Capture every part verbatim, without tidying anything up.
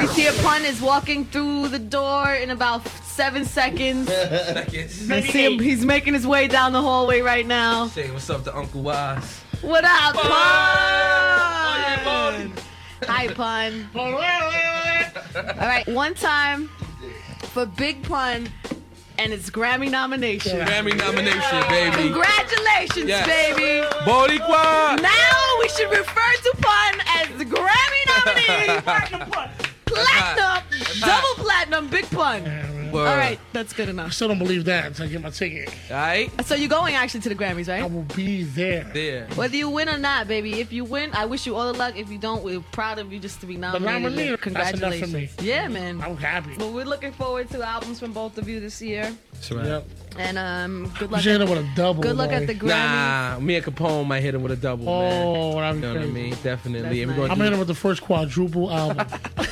see a pun is walking through the door in about seven seconds. Seconds. I see him. He's making his way down the hallway right now. Say what's up to Uncle Wise. What up, Pun? Oh, yeah, Pun. Hi, Pun. All right, one time for Big Pun and its Grammy nomination. Grammy nomination, baby. Congratulations, Yes. baby. Boricua. Now we should refer to Pun as the Grammy nominee. Platinum, double platinum, Big Pun. Word. All right, that's good I enough. still don't believe that until I get my ticket. All right. So you're going actually to the Grammys, I right? will be there. There. Whether you win or not, baby. If you win, I wish you all the luck. If you don't, we're proud of you just to be nominated. nominee, Congratulations. that's enough for me. Yeah, man. I'm happy. Well, we're looking forward to albums from both of you this year. That's right. Yep. And um, good You luck. should hit At, him with a double. good luck boy. at the Grammys. Nah, me and Capone might hit him with a double, man. Oh, that'd be You know what I crazy. mean? Definitely. That's And we're nice. gonna I'm do- hitting him with the first quadruple album.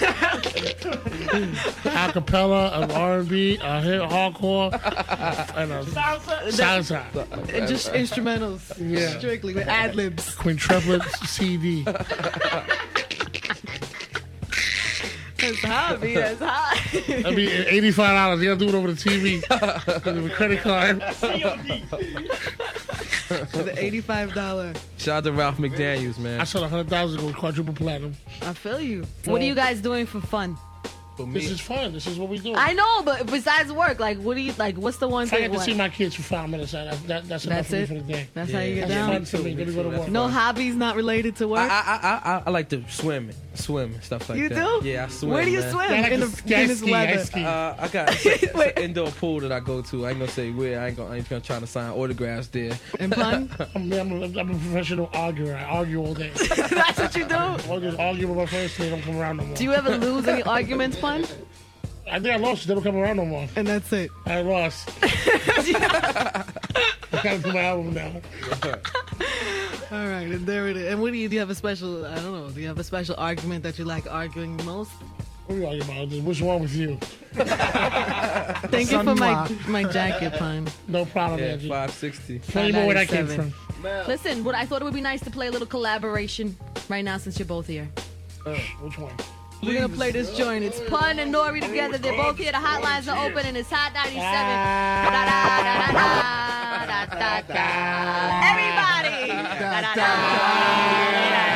Acapella, an R and B, a hit hardcore, and a salsa. And just instrumentals. Yeah. Strictly with ad libs. Quintruplet C D. That's hot, B. That's hot. I mean, eighty-five dollars. You gotta do it over the T V. With a credit card. The eighty-five dollars. Shout out to Ralph McDaniels, man. I sold one hundred thousand ago, quadruple platinum. I feel you. What are you guys doing for fun? For me, This is fun. This is what we do. I know, but besides work, like, what do you like? What's the one If I thing? get to what- see my kids for five minutes, that, that, that's enough That's for me it? for the day. That's how you get That's down. fun for me. Then we go to work. No hobbies not related to work. I, I, I, I, I like to swim, swim and stuff like you that. do? Yeah, I swim. Where do you man. swim? Yeah, I like in to the ski, I in this ski, I weather. ski. Uh, I got it's, a, it's Wait. an indoor pool that I go to. I ain't gonna say where. I ain't gonna, I ain't gonna try to sign autographs there. And Pun? I'm, I'm, a, I'm a professional arguer. I argue all day. That's what you do? I'll just argue with my friends till they don't come around no more. Do you ever lose any arguments, Pun? I think I lost. They don't come around no more. And that's it. I lost. I gotta do my album now. All right, and there it is. And what do you do? You have a special? I don't know. Do you have a special argument that you like arguing most? What are you arguing about? Which one with you? Thank you for my my jacket, Pun. No problem, Yeah, Angie. five sixty. Tell me more where that came ninety-seven. from. Listen, what I thought it would be nice to play a little collaboration right now since you're both here. Uh, which one? We're gonna play this joint. It's Pun and Nori together. They're both here. The hotlines are open, and it's Hot ninety-seven. Da, da, da, da, da, da, da. Everybody. Da, da, da, da, da.